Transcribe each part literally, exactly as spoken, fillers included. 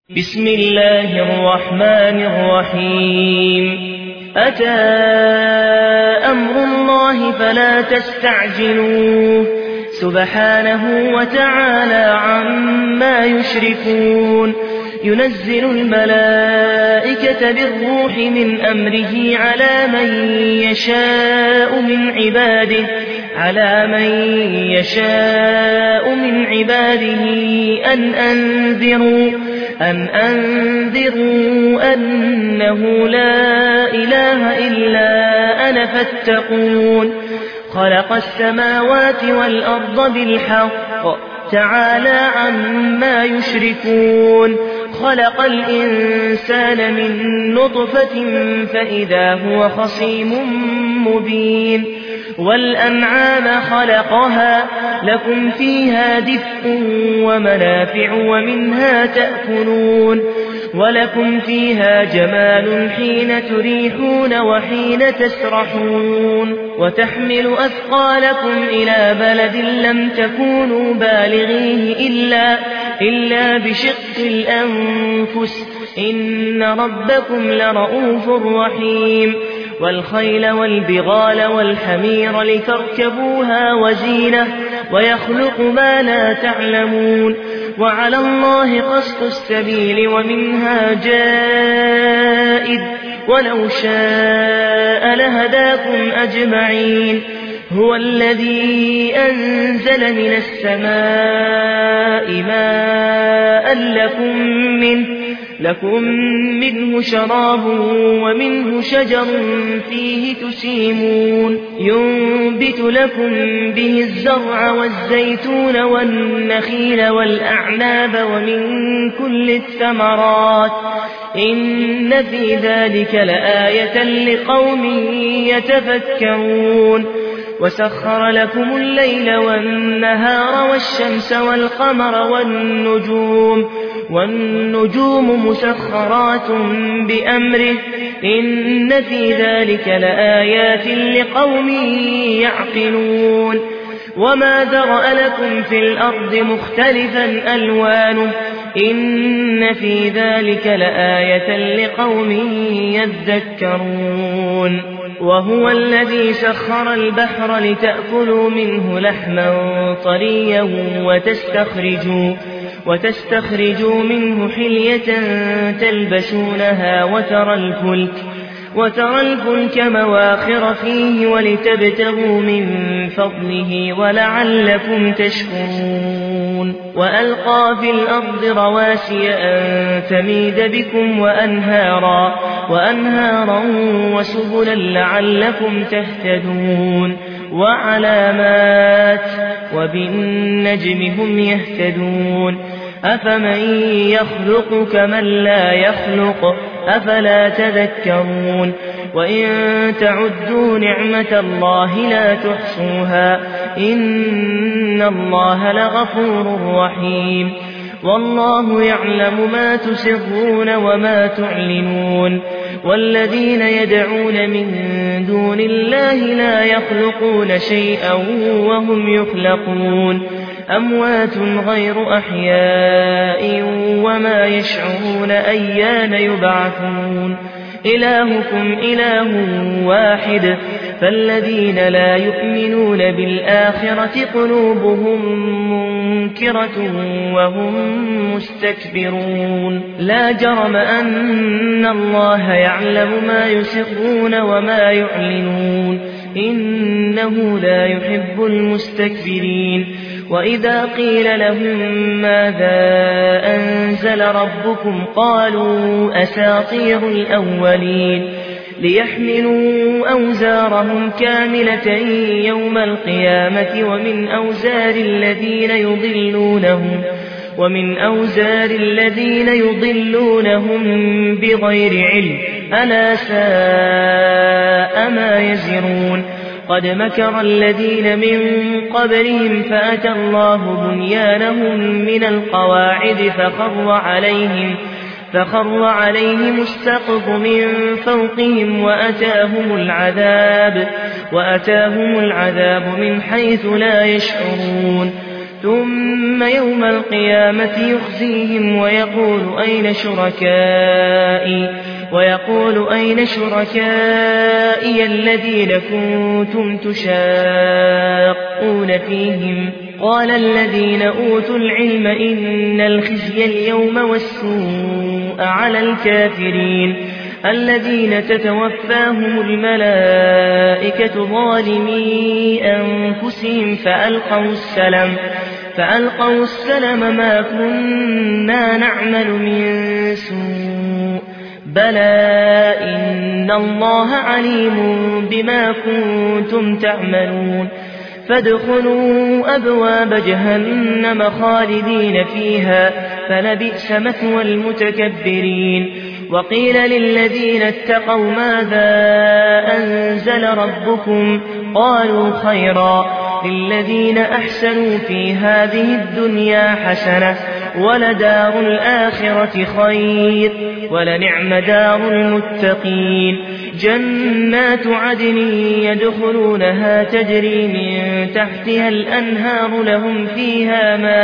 بسم الله الرحمن الرحيم أتى أمر الله فلا تستعجلوه سبحانه وتعالى عما يشركون ينزل الملائكة بالروح من أمره على من يشاء من عباده على من يشاء من عباده أن أنذروا أن أنذروا أنه لا إله إلا أنا فاتقون خلق السماوات والأرض بالحق تعالى عما يشركون خلق الإنسان من نطفة فإذا هو خصيم مبين والأنعام خلقها لكم فيها دفء ومنافع ومنها تأكلون ولكم فيها جمال حين تريحون وحين تسرحون وتحمل أثقالكم إلى بلد لم تكونوا بالغيه إلا, إلا بشق الأنفس إن ربكم لرؤوف رحيم والخيل والبغال والحمير لتركبوها وزينة ويخلق ما لا تعلمون وعلى الله قصد السبيل ومنها جائر ولو شاء لهداكم أجمعين هو الذي أنزل من السماء ماء لكم منه لكم منه شراب ومنه شجر فيه تسيمون ينبت لكم به الزرع والزيتون والنخيل والأعناب ومن كل الثمرات إن في ذلك لآية لقوم يتفكرون وسخر لكم الليل والنهار والشمس والقمر والنجوم والنجوم مسخرات بأمره إن في ذلك لآيات لقوم يعقلون وما ذرأ لكم في الأرض مختلفا ألوانه إن في ذلك لآية لقوم يذكرون وهو الذي سخر البحر لتأكلوا منه لحما طريا وتستخرجوا وتستخرجوا منه حلية تلبسونها وترى الفلك وترى الفلك مواخر فيه ولتبتغوا من فضله ولعلكم تشكرون وألقى في الأرض رواسي أن تميد بكم وأنهارا, وأنهارا وسبلا لعلكم تهتدون وعلامات وبالنجم هم يهتدون أفمن يخلق كمن لا يخلق أفلا تذكرون وإن تعدوا نعمة الله لا تحصوها إن الله لغفور رحيم والله يعلم ما تسرون وما تعلنون والذين يدعون من دون الله لا يخلقون شيئا وهم يخلقون أموات غير أحياء وما يشعرون أيان يبعثون إلهكم إله واحد فالذين لا يؤمنون بالآخرة قلوبهم منكرة وهم مستكبرون لا جرم أن الله يعلم ما يسرون وما يعلنون إنه لا يحب المستكبرين وإذا قيل لهم ماذا أنزل ربكم قالوا أساطير الأولين ليحملوا أوزارهم كاملة يوم القيامة ومن أوزار الذين يضلونهم ومن أوزار الذين يضلونهم بغير علم ألا ساء ما يزرون قد مكر الذين من قبلهم فأتى الله بنيانهم من القواعد فخر عليهم فخر عليهم السقف من فوقهم وأتاهم العذاب وأتاهم العذاب من حيث لا يشعرون ثم يوم القيامة يخزيهم ويقول أين شركائي ويقول أين شركائي الذين كنتم تشاقون فيهم قال الذين أوتوا العلم إن الخزي اليوم والسوء على الكافرين الذين تتوفاهم الملائكة ظالمي أنفسهم فألقوا السلم فألقوا السلم ما كنا نعمل من سوء بلى إن الله عليم بما كنتم تعملون فادخلوا أبواب جهنم خالدين فيها فلبئس مثوى المتكبرين وقيل للذين اتقوا ماذا أنزل ربكم قالوا خيرا للذين أحسنوا في هذه الدنيا حسنة ولدار الآخرة خير ولنعم دار المتقين جنات عدن يدخلونها تجري من تحتها الأنهار لهم فيها ما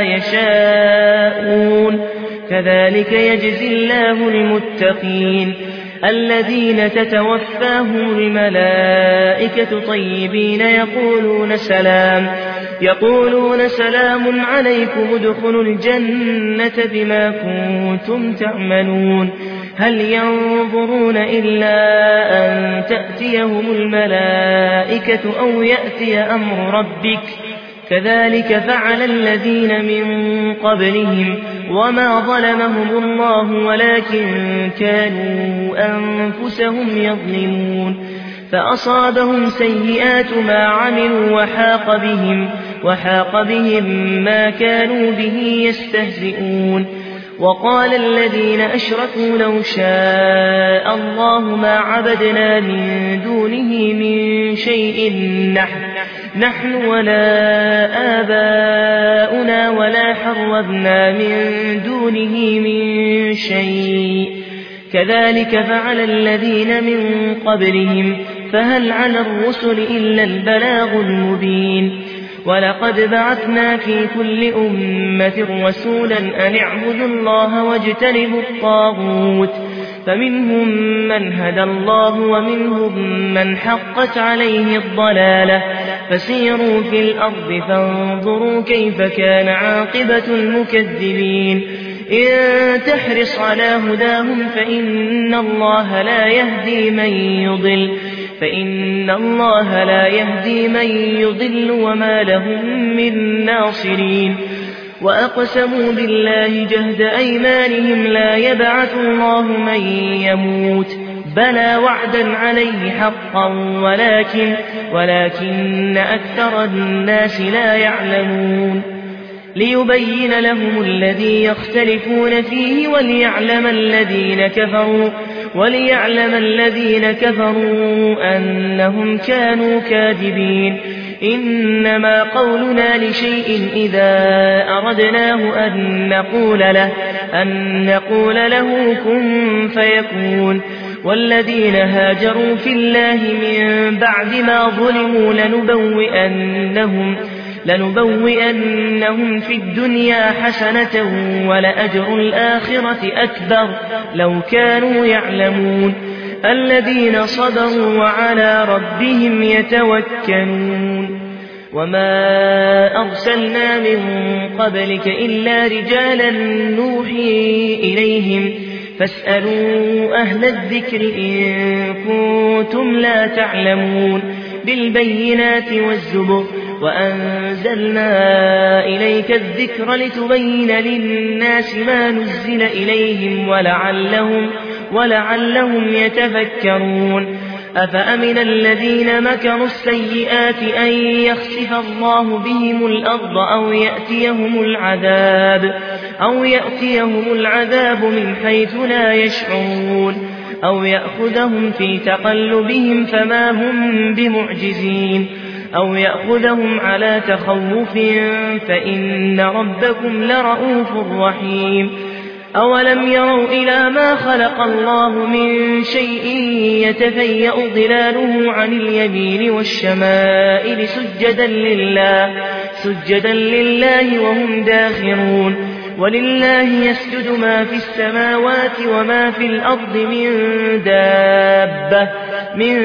يشاءون كذلك يجزي الله المتقين الذين تتوفاهم الملائكة طيبين يقولون سلام يقولون سلام عليكم ادخلوا الجنة بما كنتم تعملون هل ينظرون إلا أن تأتيهم الملائكة أو يأتي أمر ربك كذلك فعل الذين من قبلهم وما ظلمهم الله ولكن كانوا أنفسهم يظلمون فأصابهم سيئات ما عملوا وحاق بهم, وحاق بهم ما كانوا به يستهزئون وقال الذين أشركوا لو شاء الله ما عبدنا من دونه من شيء نحن, نحن ولا آباؤنا ولا حرمنا من دونه من شيء كذلك فعل الذين من قبلهم فهل على الرسل إلا البلاغ المبين ولقد بعثنا في كل أمة رسولا أن اعبدوا الله واجتنبوا الطاغوت فمنهم من هدى الله ومنهم من حقت عليه الضلالة فسيروا في الأرض فانظروا كيف كان عاقبة المكذبين إن تحرص على هداهم فإن الله لا يهدي من يضل فإن الله لا يهدي من يضل وما لهم من ناصرين وأقسموا بالله جهد أيمانهم لا يبعث الله من يموت بلى وعدا عليه حقا ولكن, ولكن أكثر الناس لا يعلمون ليبين لهم الذي يختلفون فيه وليعلم الذين كفروا وليعلم الذين كفروا أنهم كانوا كاذبين إنما قولنا لشيء إذا أردناه أن نقول له, أن نقول له كن فيكون والذين هاجروا في الله من بعد ما ظلموا لنبوئنهم لنبوئنهم في الدنيا حسنة ولأجر الآخرة أكبر لو كانوا يعلمون الذين صبروا وعلى ربهم يتوكلون وما أرسلنا من قبلك إلا رجالا نوحي إليهم فاسألوا أهل الذكر إن كنتم لا تعلمون بالبينات والزبر وأنزلنا إليك الذكر لتبين للناس ما نزل إليهم ولعلهم, ولعلهم يتفكرون أفأمن الذين مكروا السيئات أن يخسف الله بهم الأرض أو يأتيهم العذاب, أو يأتيهم العذاب من حيث لا يشعرون أو يأخذهم في تقلبهم فما هم بمعجزين أو يأخذهم على تخوف فإن ربكم لرؤوف رحيم أولم يروا إلى ما خلق الله من شيء يتفيأ ظلاله عن اليمين والشمائل سجدا لله, سجدا لله وهم داخرون. ولله يسجد ما في السماوات وما في الأرض من دابة, من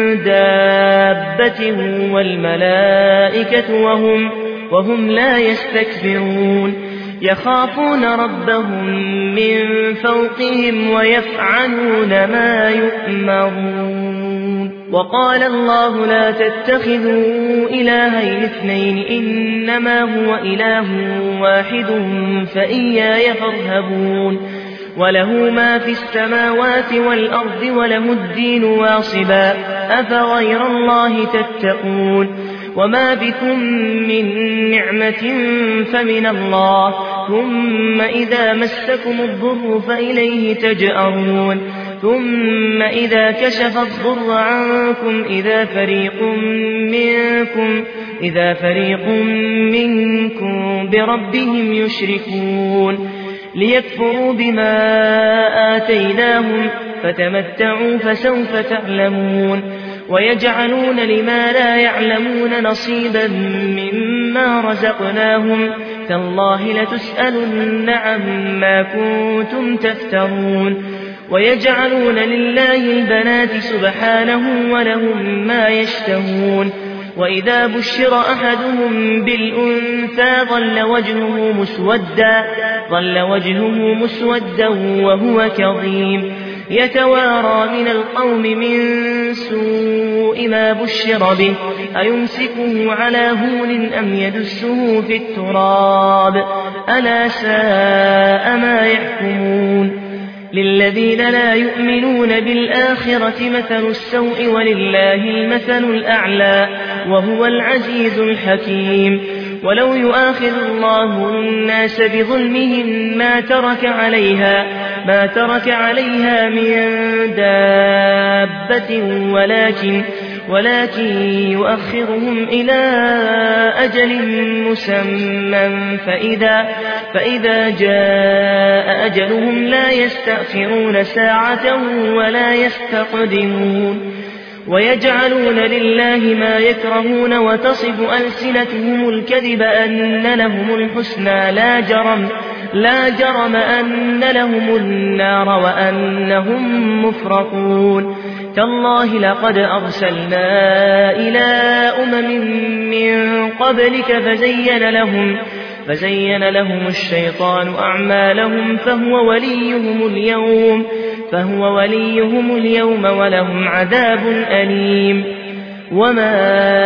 دابة والملائكة وهم, وهم لا يستكبرون يخافون ربهم من فوقهم ويفعلون ما يؤمرون. وقال الله لا تتخذوا إلهين اثنين إنما هو إله واحد فإياي فارهبون. وله ما في السماوات والأرض وله الدين واصبا أفغير الله تتقون. وما بكم من نعمة فمن الله ثم إذا مسكم الضر فإليه تجأرون. ثم إذا كشف الضر عنكم إذا فريق منكم, إذا فريق منكم بربهم يشركون ليكفروا بما آتيناهم فتمتعوا فسوف تعلمون. ويجعلون لما لا يعلمون نصيبا مما رزقناهم تالله لتسألن عما كنتم تفترون. ويجعلون لله البنات سبحانه ولهم ما يشتهون. وإذا بشر أحدهم بالأنثى ظل وجهه مسودا, ظل وجهه مسودا وهو كظيم يتوارى من القوم من سوء ما بشر به أيمسكه على هون أم يدسه في التراب ألا ساء ما يحكمون. للذين لا يؤمنون بالآخرة مثل السوء ولله المثل الأعلى وهو العزيز الحكيم. ولو يؤاخذ الله الناس بظلمهم ما ترك عليها, ما ترك عليها من دابة ولكن, ولكن يؤخرهم إلى أجل مسمى فإذا, فإذا جاء أجلهم لا يستأخرون ساعة ولا يستقدمون. ويجعلون لله ما يكرهون وتصف ألسنتهم الكذب أن لهم الحسنى لا جرم, لا جرم أن لهم النار وأنهم مفرطون. تالله لقد أرسلنا إلى أمم من قبلك فزين لهم, فزين لهم الشيطان أعمالهم فهو وليهم اليوم, فهو وليهم اليوم ولهم عذاب أليم. وما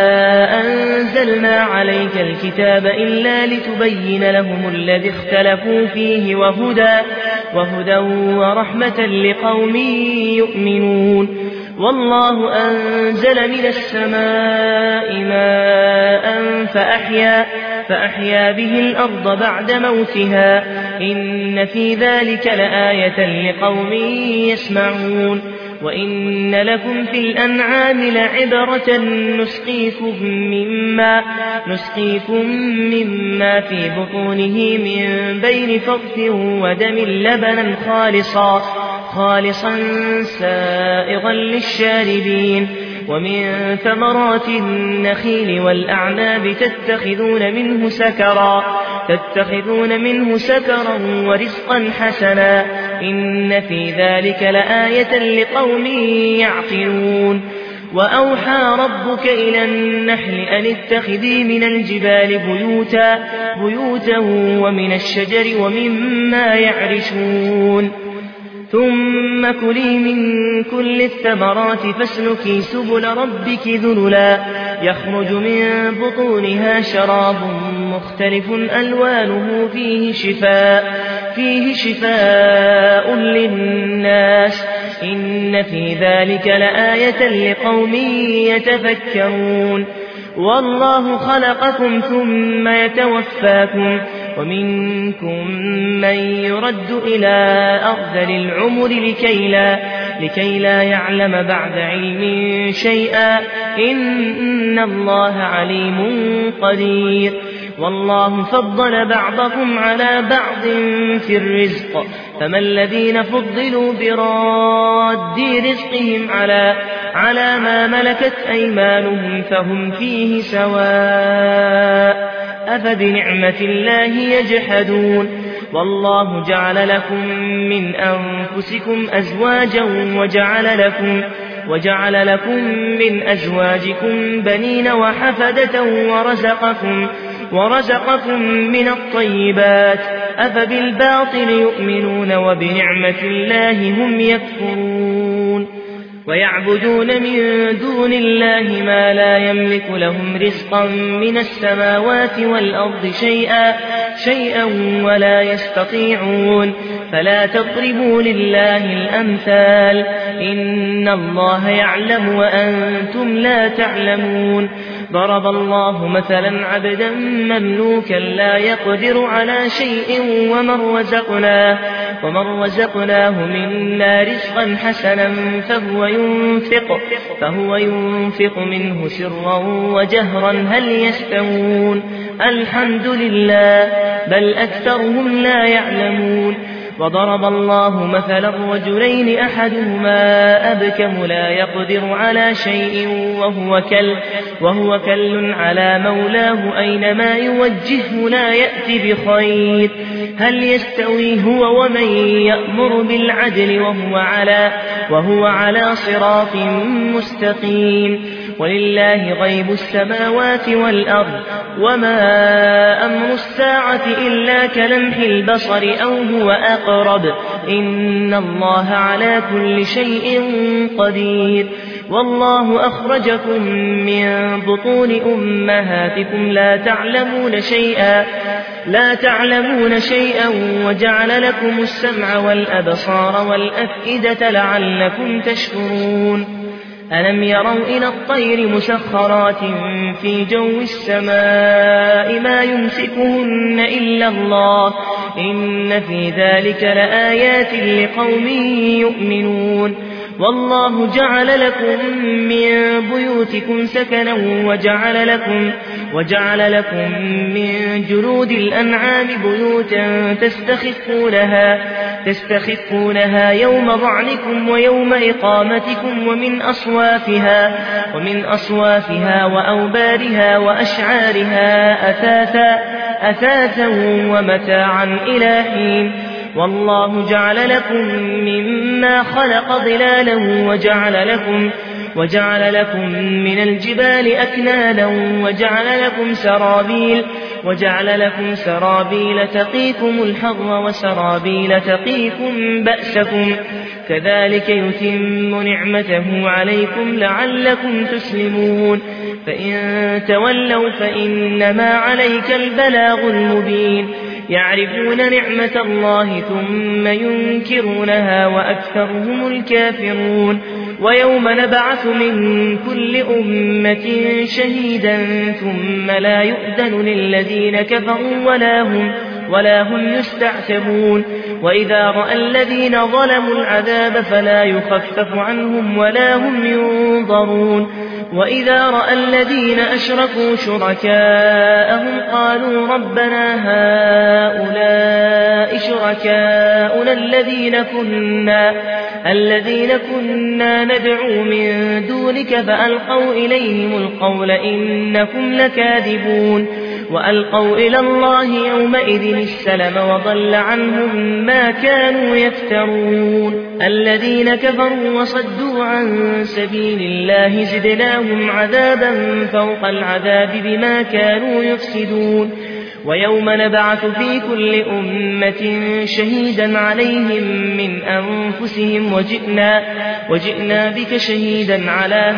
أنزلنا عليك الكتاب إلا لتبين لهم الذي اختلفوا فيه وهدى, وهدى ورحمة لقوم يؤمنون. والله أنزل من السماء ماء فأحيا, فأحيا به الأرض بعد موتها إن في ذلك لآية لقوم يسمعون. وإن لكم في الأنعام لعبرة نسقيكم مما, نسقيكم مما في بطونه من بين فرث ودم لبنا خالصا, خالصا سائغا للشاربين. ومن ثمرات النخيل والأعناب تتخذون منه سكرا, تتخذون منه سكرا ورزقا حسنا إن في ذلك لآية لقوم يعقلون. وأوحى ربك إلى النحل أن اتخذي من الجبال بيوتا, بيوتا ومن الشجر ومما يعرشون. ثم كلي من كل الثمرات فاسلكي سبل ربك ذللا يخرج من بطونها شراب مختلف ألوانه فيه شفاء, فيه شفاء للناس إن في ذلك لآية لقوم يتفكرون. والله خلقكم ثم يتوفاكم ومنكم من يرد إلى أرذل العمر لكي لا, لكي لا يعلم بعد علم شيئا إن الله عليم قدير. والله فضل بعضكم على بعض في الرزق فما الذين فضلوا براد رزقهم على على ما ملكت أيمانهم فهم فيه سواء أفبنعمة الله يجحدون والله جعل لكم من أنفسكم أزواجا وجعل لكم وجعل لكم من أزواجكم بنين وحفدة ورزقكم ورزقكم من الطيبات أفبالباطل يؤمنون وبنعمة الله هم يكفرون ويعبدون من دون الله ما لا يملك لهم رزقا من السماوات والأرض شيئا, شيئا ولا يستطيعون فلا تضربوا لله الأمثال إن الله يعلم وأنتم لا تعلمون ضرب الله مثلا عبدا مملوكا لا يقدر على شيء ومن رزقناه, ومن رزقناه منا رزقا حسنا فهو ينفق, فهو ينفق منه سرا وجهرا هل يستوون الحمد لله بل أكثرهم لا يعلمون وضرب الله مثلا رجلين أحدهما أبكم لا يقدر على شيء وهو كل, وهو كل على مولاه أينما يوجهه لا يأتي بخير هل يستوي هو ومن يأمر بالعدل وهو على, وهو على صراط مستقيم ولله غيب السماوات والأرض وما أمر الساعة إلا كلمح البصر أو هو أقرب إن الله على كل شيء قدير والله أخرجكم من بطون أمهاتكم لا تعلمون شيئا لا تعلمون شيئا وجعل لكم السمع والأبصار والأفئدة لعلكم تشكرون ألم يروا إلى الطير مسخرات في جو السماء ما يمسكهن إلا الله إن في ذلك لآيات لقوم يؤمنون والله جعل لكم من بيوتكم سكنا وجعل لكم, وجعل لكم من جلود الأنعام بيوتا تستخفونها, تستخفونها يوم ضعنكم ويوم إقامتكم ومن أصوافها, ومن أصوافها وأوبارها وأشعارها أثاثا, أثاثا ومتاعا إلى حين والله جعل لكم مما خلق ظلالا وجعل لكم, وجعل لكم من الجبال أكنانا وجعل لكم سرابيل, وجعل لكم سرابيل تقيكم الحر وسرابيل تقيكم بأسكم كذلك يتم نعمته عليكم لعلكم تسلمون فإن تولوا فإنما عليك البلاغ المبين يعرفون نعمة الله ثم ينكرونها وأكثرهم الكافرون ويوم نبعث من كل أمة شهيدا ثم لا يؤذن للذين كفروا ولا هم, ولا هم يستعتبون وإذا رأى الذين ظلموا العذاب فلا يخفف عنهم ولا هم ينظرون وإذا رأى الذين أشركوا شركاءهم قالوا ربنا هؤلاء شركاؤنا الذين كنا, الذين كنا ندعو من دونك فألقوا إليهم القول إنكم لكاذبون وألقوا إلى الله يومئذ السلم وضل عنهم ما كانوا يفترون الذين كفروا وصدوا عن سبيل الله زدناهم عذابا فوق العذاب بما كانوا يفسدون ويوم نبعث في كل أمة شهيدا عليهم من أنفسهم وجئنا, وجئنا بك شهيدا على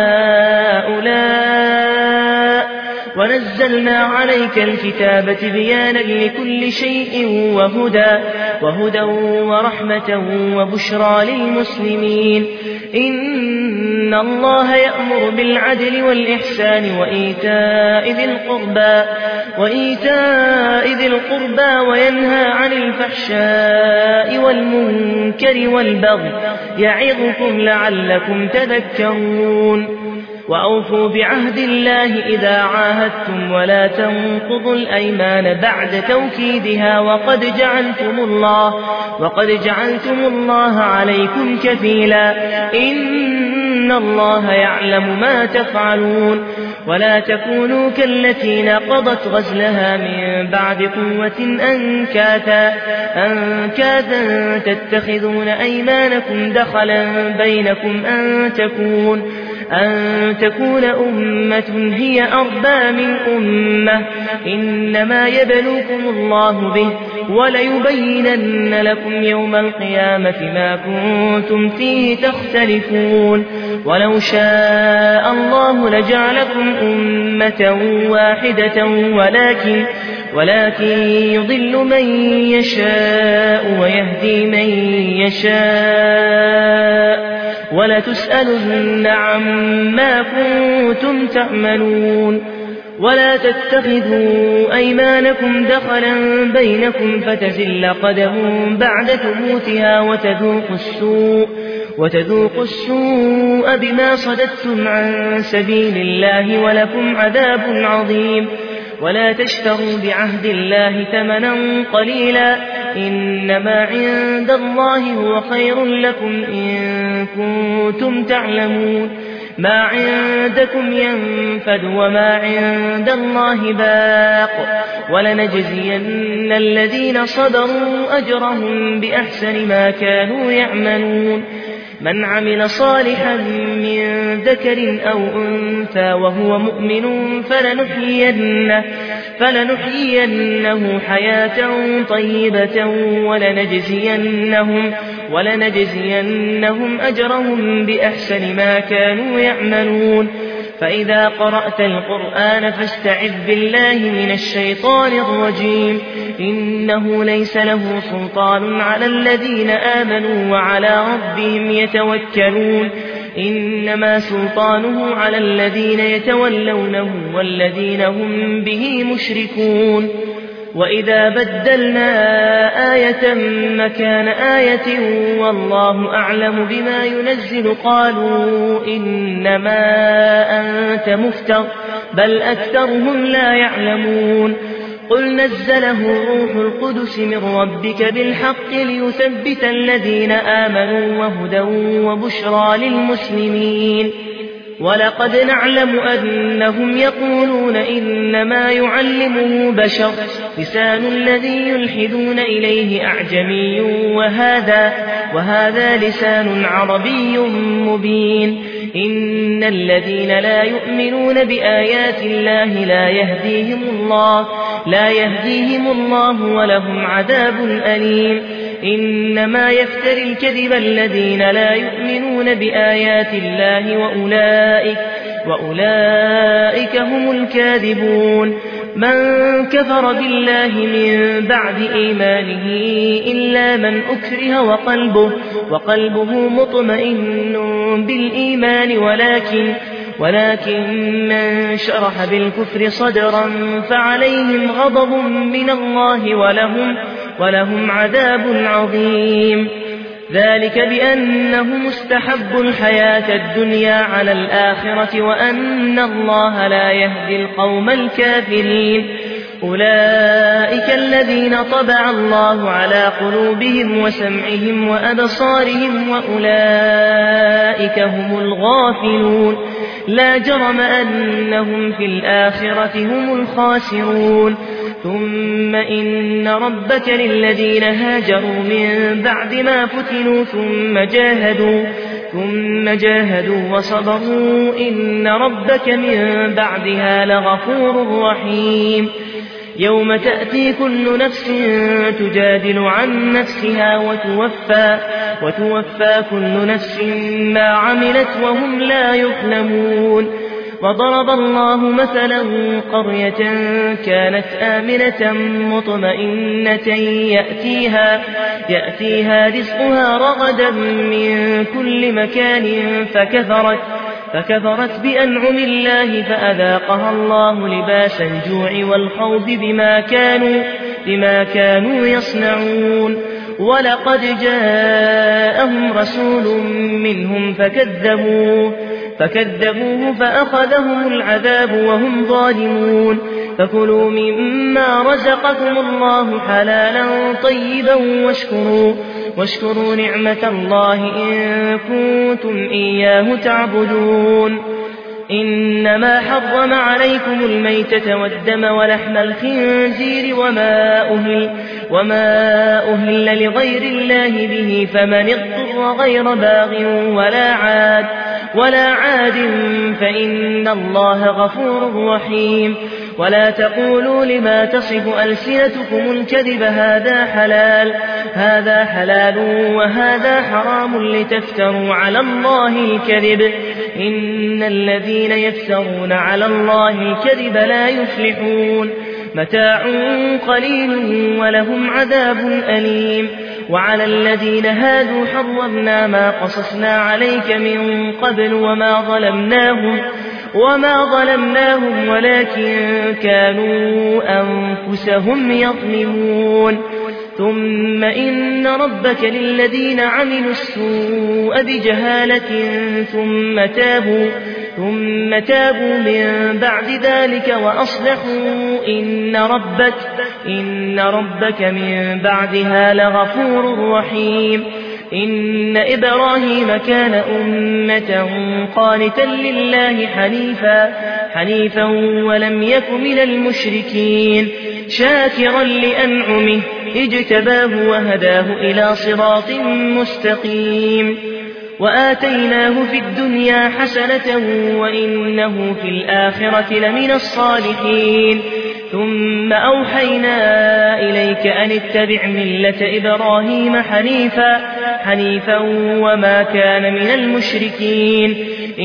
هؤلاء ونزلنا عليك الكتاب بيانا لكل شيء وهدى, وهدى ورحمة وبشرى للمسلمين إن الله يأمر بالعدل والإحسان وإيتاء ذي القربى, وإيتاء ذي القربى وينهى عن الفحشاء والمنكر والبغي يعظكم لعلكم تذكرون وأوفوا بعهد الله إذا عاهدتم ولا تنقضوا الأيمان بعد توكيدها وقد جعلتم الله, وقد جعلتم الله عليكم كفيلا إن الله يعلم ما تفعلون ولا تكونوا كالتي نقضت غزلها من بعد قوة أنكاثا أنكاثا تتخذون أيمانكم دخلا بينكم أن تكون أن تكون أمة هي أربى من أمة إنما يبلوكم الله به وليبينن لكم يوم القيامة ما كنتم فيه تختلفون ولو شاء الله لجعلكم أمة واحدة ولكن ولكن يضل من يشاء ويهدي من يشاء ولتسألن عما كنتم تعملون ولا تتخذوا أيمانكم دخلا بينكم فتزل قدم بعد ثبوتها وتذوقوا السوء وتذوقوا السوء بما صددتم عن سبيل الله ولكم عذاب عظيم ولا تشتروا بعهد الله ثمنا قليلا إنما عند الله هو خير لكم إن كنتم تعلمون ما عندكم ينفد وما عند الله باق ولنجزين الذين صبروا أجرهم بأحسن ما كانوا يعملون من عمل صالحا من ذكر أو أنثى وهو مؤمن فلنحيينه, فلنحيينه حياة طيبة ولنجزينهم, ولنجزينهم أجرهم بأحسن ما كانوا يعملون فإذا قرأت القرآن فاستعذ بالله من الشيطان الرجيم إنه ليس له سلطان على الذين آمنوا وعلى ربهم يتوكلون إنما سلطانه على الذين يتولونه والذين هم به مشركون وإذا بدلنا آية مكان آية والله أعلم بما ينزل قالوا إنما أنت مفتر بل أكثرهم لا يعلمون قل نزله روح القدس من ربك بالحق ليثبت الذين آمنوا وهدى وبشرى للمسلمين ولقد نعلم أنهم يقولون إنما يعلمه بشر لسان الذي يلحدون إليه أعجمي وهذا, وهذا لسان عربي مبين إن الذين لا يؤمنون بآيات الله لا يهديهم الله, لا يهديهم الله ولهم عذاب أليم إنما يفتري الكذب الذين لا يؤمنون بآيات الله وأولئك, وأولئك هم الكاذبون من كفر بالله من بعد إيمانه إلا من أكره وقلبه, وقلبه مطمئن بالإيمان ولكن ولكن من شرح بالكفر صدرا فعليهم غضب من الله ولهم, ولهم عذاب عظيم ذلك بأنهم استحبوا الحياة الدنيا على الآخرة وأن الله لا يهدي القوم الكافرين أولئك الذين طبع الله على قلوبهم وسمعهم وأبصارهم وأولئك هم الغافلون لا جرم أنهم في الآخرة هم الخاسرون ثم إن ربك للذين هاجروا من بعد ما فتنوا ثم جاهدوا, ثم جاهدوا وصبروا إن ربك من بعدها لغفور رحيم يوم تأتي كل نفس تجادل عن نفسها وتوفى, وتوفى كل نفس ما عملت وهم لا يظلمون وضرب الله مثلا قرية كانت آمنة مطمئنة يأتيها, يأتيها رزقها رغدا من كل مكان فكفرت, فكفرت بأنعم الله فأذاقها الله لباس الجوع والخوف بما كانوا, بما كانوا يصنعون ولقد جاءهم رسول منهم فكذبوه, فكذبوه فأخذهم العذاب وهم ظالمون فكلوا مما رزقكم الله حلالا طيبا واشكروا, واشكروا نعمة الله إن كنتم إياه تعبدون إنما حرم عليكم الميتة والدم ولحم الخنزير وما أهل, وما أهل لغير الله به فمن اضطر غير باغ ولا عاد, ولا عاد فإن الله غفور رحيم ولا تقولوا لما تصف ألسنتكم الكذب هذا حلال, هذا حلال وهذا حرام لتفتروا على الله الكذب إن الذين يفترون على الله الكذب لا يفلحون متاع قليل ولهم عذاب أليم وعلى الذين هادوا حرمنا ما قصصنا عليك من قبل وما ظلمناهم وما ظلمناهم ولكن كانوا أنفسهم يظلمون ثم إن ربك للذين عملوا السوء بجهالة ثم تابوا, ثم تابوا من بعد ذلك وأصلحوا إن ربك, إن ربك من بعدها لغفور رحيم إن إبراهيم كان أمة قانتا لله حنيفا, حنيفا ولم يك من المشركين شاكرا لأنعمه اجتباه وهداه إلى صراط مستقيم وآتيناه في الدنيا حسنة وإنه في الآخرة لمن الصالحين ثم أوحينا إليك أن اتبع ملة إبراهيم حنيفا, حنيفا وما كان من المشركين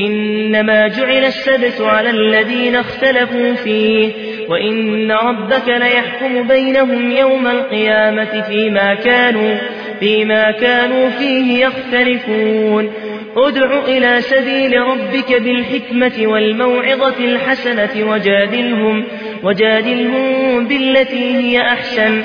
إنما جعل السبت على الذين اختلفوا فيه وإن ربك ليحكم بينهم يوم القيامة فيما كانوا, فيما كانوا فيه يختلفون ادع إلى سبيل ربك بالحكمة والموعظة الحسنة وجادلهم, وجادلهم بالتي هي أحسن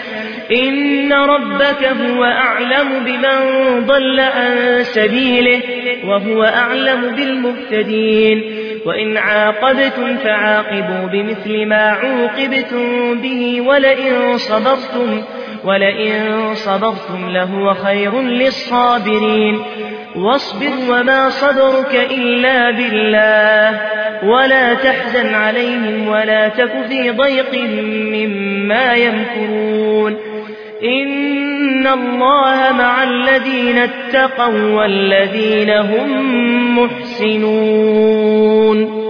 إن ربك هو أعلم بمن ضل عن سبيله وهو أعلم بالمهتدين وإن عاقبتم فعاقبوا بمثل ما عوقبتم به ولئن صبرتم, ولئن صبرتم لهو خير للصابرين واصبر وما صبرك إلا بالله ولا تحزن عليهم ولا تك في ضيق مما يمكرون إن الله مع الذين اتقوا والذين هم محسنون